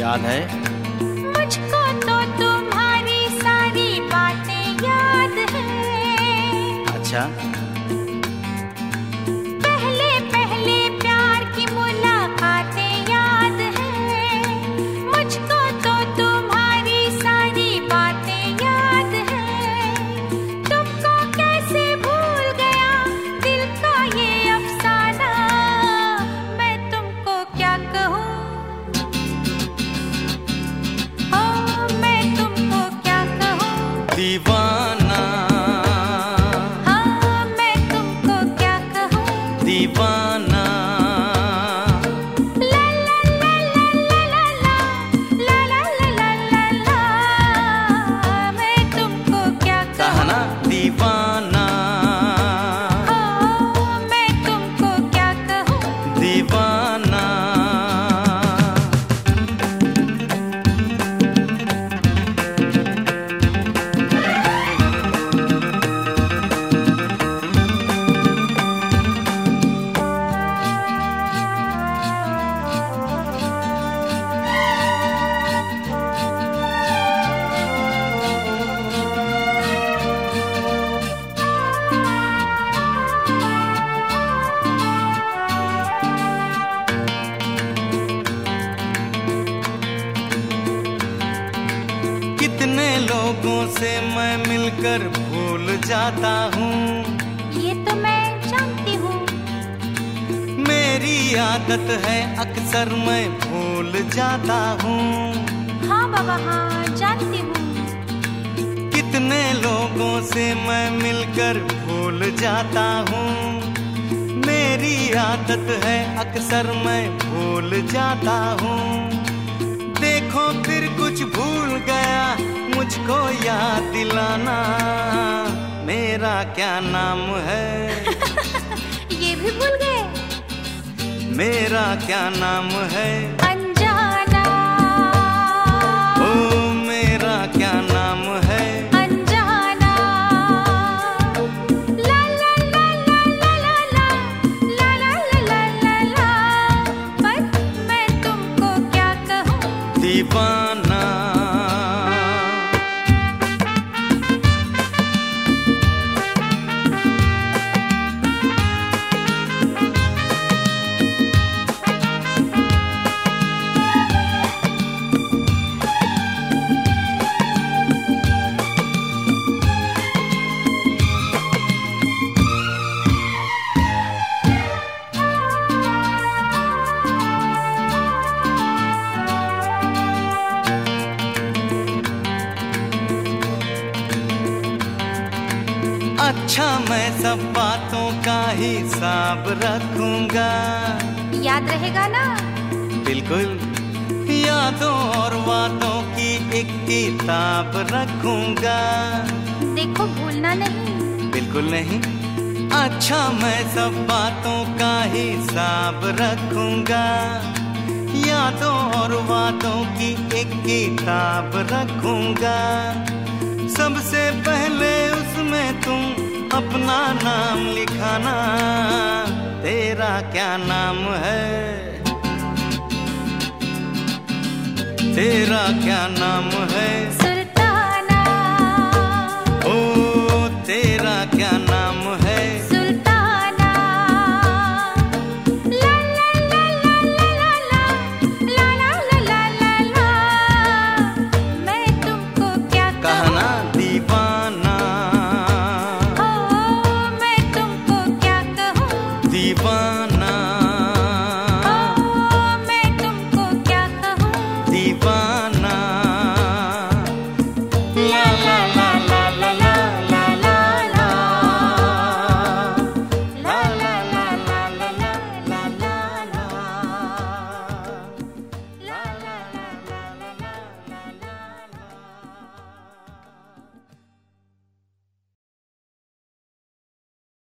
याद है? मुझको तो तुम्हारी सारी बातें याद है। अच्छा, पहले पहले प्यार की मुलाकातें याद है। मुझको तो तुम्हारी सारी बातें याद है। तुमको कैसे भूल गया दिल का ये अफसाना, मैं तुमको क्या कहूँ, मैं तुमको क्या कहूँ। दीवाना, हाँ मैं तुमको क्या कहूँ। दीवाना, ला ला ला ला ला ला ला ला ला ला ला, मैं तुमको क्या कहा कहूँ। ना दीवाना, हाँ मैं तुमको क्या कहूँ। दीवाना। कितने लोगों से मैं मिलकर भूल जाता हूँ, ये तो मैं जानती हूँ। मेरी आदत है अक्सर मैं भूल जाता हूँ। हाँ बाबा हाँ जानती हूँ। कितने लोगों से मैं मिलकर भूल जाता हूँ, मेरी आदत है अक्सर मैं भूल जाता हूँ। देखो फिर कुछ भूल गया मुझको याद दिलाना, मेरा क्या नाम है। ये भी भूल गए। मेरा क्या नाम है। अनजाना, ओ मेरा क्या नाम है। अनजाना, ला ला ला ला ला ला ला ला ला ला ला ला, पर मैं तुमको क्या कहूँ। दीवाना, अच्छा मैं सब बातों का हिसाब रखूंगा। याद रहेगा ना। बिल्कुल, यादों और वादों की एक किताब रखूंगा। देखो भूलना नहीं। बिल्कुल नहीं। अच्छा मैं सब बातों का हिसाब रखूंगा, यादों और वादों की एक किताब रखूंगा। सबसे पहले उसमें तुम अपना नाम लिखाना, तेरा क्या नाम है। तेरा क्या नाम है।